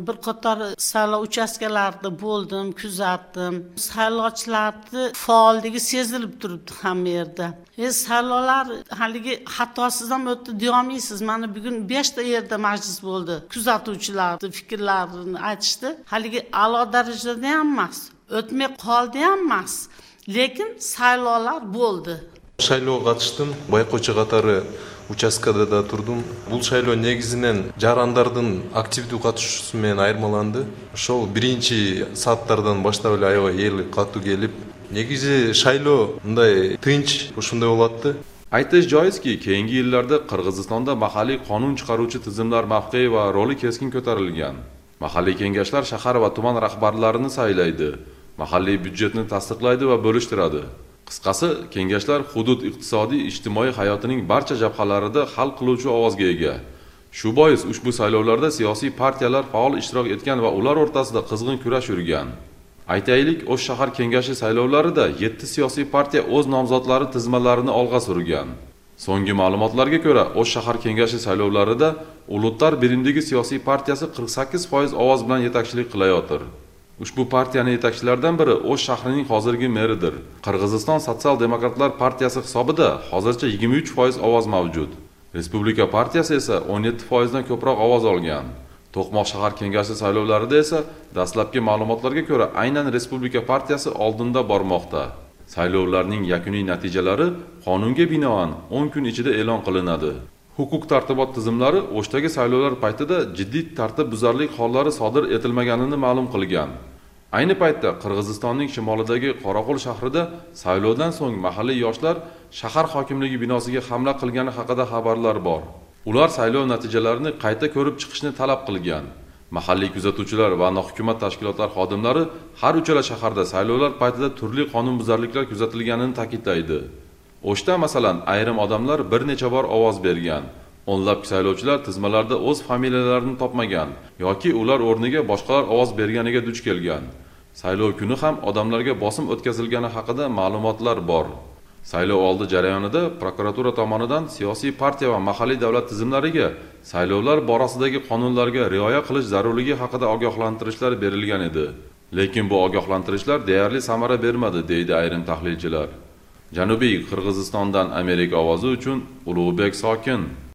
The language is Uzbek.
Bir qator saylov uchastkalarida bo'ldim, kuzatdim. Saylovchilarning faolligi sezilib turibdi hamma yerda. Saylovlar haligi xatosiz ham o'tdi deyolmaysiz. Mana bugun 5 ta yerda majlis bo'ldi. Kuzatuvchilarning fikrlarini aytishdi. Haligi a'lo darajada ham emas, o'tmay qoldi ham emas. Lekin saylovlar bo'ldi. Saylovga qatnashdim. Bayqo'chi qatori uchastkada da turdim. Bu saylov negizинен жарандардын активдүү катышуусу менен айырмаланды. Ошол биринчи сааттардан баштап эле аябай эл катуу келип, негизи шайлоо мындай тынч ушундай болотду. Aytish joizki, keyingi yillarda Qirg'izistonda mahalliy qonun chiqaruvchi tizimlar mavqei va roli keskin ko'tarilgan. Mahalliy kengashlar shahar va tuman rahbarlarini saylaydi, mahalliy byudjetni tasdiqlaydi va bo'lishtiradi. Qisqasi, kengashlar hudud iqtisodiy, ijtimoiy hayotining barcha jabhalarida hal qiluvchi ovozga ega. Shu bois ushbu saylovlarda siyosiy partiyalar faol ishtirok etgan va ular o'rtasida qizg'in kurash yurgan. Aytaylik, O'sh shahar kengashi saylovlarida 7 siyosiy partiya o'z nomzodlari tizimlarini olg'a surgan. So'nggi ma'lumotlarga ko'ra, O'sh shahar kengashi saylovlarida Ulutlar birindagi siyosiy partiyasi 48% ovoz bilan yetakchilik qilayotir. Ushbu partiyaning yetakchilaridan biri O'sh shahrining hozirgi meridir. Qirg'iziston Sotsial-demokratlar partiyasi hisobida hozircha 23% ovoz mavjud. Respublika partiyasi esa 17% dan ko'proq ovoz olgan. To'qmoq shahar kengashi saylovlarida esa dastlabki ma'lumotlarga ko'ra aynan Respublika partiyasi oldinda bormoqda. Saylovlarning yakuniy natijalari qonunga binoan 10 kun ichida e'lon qilinadi. Huquq-tartibot tizimlari O'shdagi saylovlar paytida jiddiy tartibbuzarlik hollari sodir etilmaganini ma'lum qilgan. Ayni paytda Qirg'izistonning shimolidagi Qoraqo'l shahrida saylovdan so'ng mahalliy yoshlar shahar hokimligi binosiga hamla qilgani haqida xabarlar bor. Ular saylov natijalarini qayta ko'rib chiqishni talab qilgan. Mahalliy kuzatuvchilar va nohukumat tashkilotlar xodimlari har uchala shaharda saylovlar paytida turli qonunbuzarliklar kuzatilganini ta'kidlaydi. O'shda masalan ayrim odamlar bir necha bor ovoz bergan. O'nlab saylovchilar tizmalarda o'z familiyalarini topmagan yoki ular o'rniga boshqalar ovoz berganiga duch kelgan. Saylov kuni ham odamlarga bosim o'tkazilgani haqida ma'lumotlar bor. Saylov oldi jarayonida prokuratura tomonidan siyosiy partiya va mahalliy davlat tizimlariga saylovlar borasidagi qonunlarga rioya qilish zarurligi haqida ogohlantirishlar berilgan edi. Lekin bu ogohlantirishlar deyarli samara bermadi, deydi ayrim tahlilchilar. Janubiy Qirg'izistondan Amerika ovozi uchun Ulug'bek Sokin.